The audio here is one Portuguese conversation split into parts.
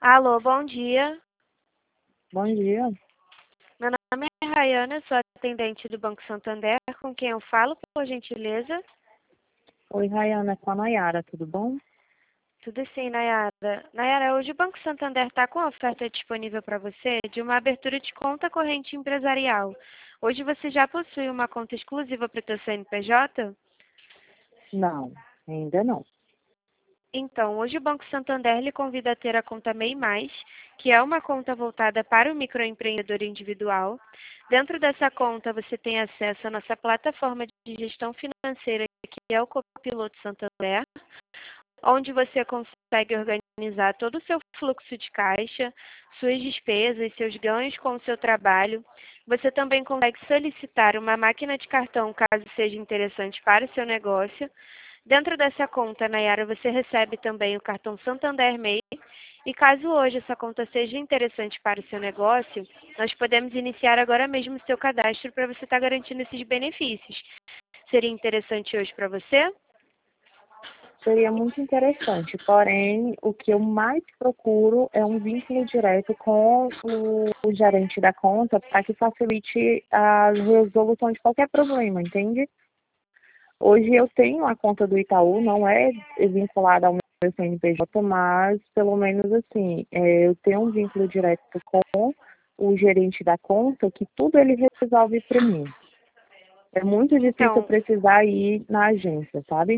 Alô, bom dia. Bom dia. Meu nome é Rayana, sou atendente do Banco Santander. Com quem eu falo, por gentileza? Oi, Rayana, com a Nayara, tudo bom? Tudo sim, Nayara. Nayara, hoje o Banco Santander está com a oferta disponível para você de uma abertura de conta corrente empresarial. Hoje você já possui uma conta exclusiva para o seu CNPJ? Não, ainda não. Então, hoje o Banco Santander lhe convida a ter a conta MEI+, que é uma conta voltada para o microempreendedor individual. Dentro dessa conta, você tem acesso à nossa plataforma de gestão financeira, que é o Copiloto Santander, onde você consegue organizar todo o seu fluxo de caixa, suas despesas, seus ganhos com o seu trabalho. Você também consegue solicitar uma máquina de cartão, caso seja interessante para o seu negócio. Dentro dessa conta, Nayara, você recebe também o cartão Santander MEI. E caso hoje essa conta seja interessante para o seu negócio, nós podemos iniciar agora mesmo o seu cadastro para você estar garantindo esses benefícios. Seria interessante hoje para você? Seria muito interessante, porém, o que eu mais procuro é um vínculo direto com o gerente da conta para que facilite a resolução de qualquer problema, entende? Hoje eu tenho a conta do Itaú, não é vinculada ao meu CNPJ, mas pelo menos assim, eu tenho um vínculo direto com o gerente da conta que tudo ele resolve para mim. É muito difícil eu Então, precisar ir na agência, sabe?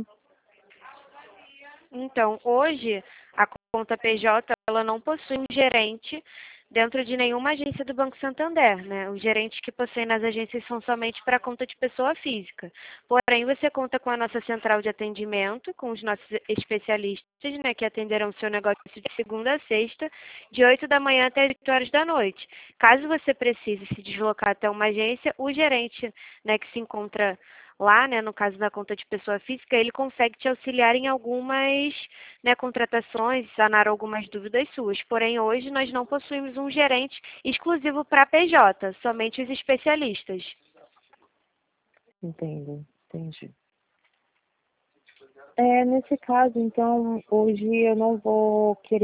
hoje a conta PJ ela não possui um gerente dentro de nenhuma agência do Banco Santander, né? Os gerentes que possuem nas agências são somente para conta de pessoa física. Porém, você conta com a nossa central de atendimento, com os nossos especialistas, né, que atenderão o seu negócio de segunda a sexta, de 8 da manhã até 8 horas da noite. Caso você precise se deslocar até uma agência, o gerente, né, que se encontra lá, né, no caso da conta de pessoa física, ele consegue te auxiliar em algumas, né, contratações, sanar algumas dúvidas suas. Porém, hoje nós não possuímos um gerente exclusivo para PJ, somente os especialistas. Entendo, entendi. Nesse caso, então, hoje eu não vou querer